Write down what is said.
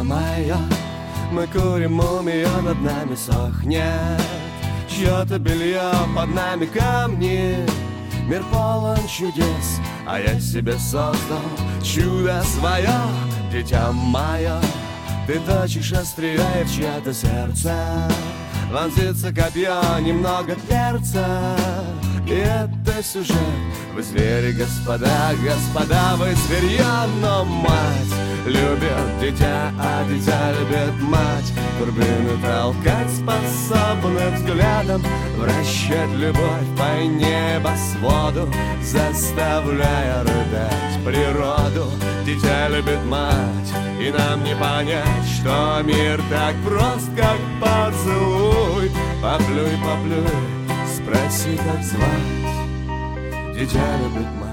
мое. Мы курим, мумия над нами сохнет, чье-то белье под нами камни. Мир полон чудес, а я себе создал чудо свое. Дитя мое, ты точишь острие в чье-то сердце, вонзится копье, немного перца. И это сюжет, вы звери, господа, господа, вы зверье. Но мать любит дитя, а дитя любит мать. Турбины толкать способны взглядом, вращать любовь по небосводу, заставляя рыдать природу. Дитя любит мать, и нам не понять, что мир так прост, как поцелуй. Поплюй, поплюй, спроси, как звать. Дитя любит мать.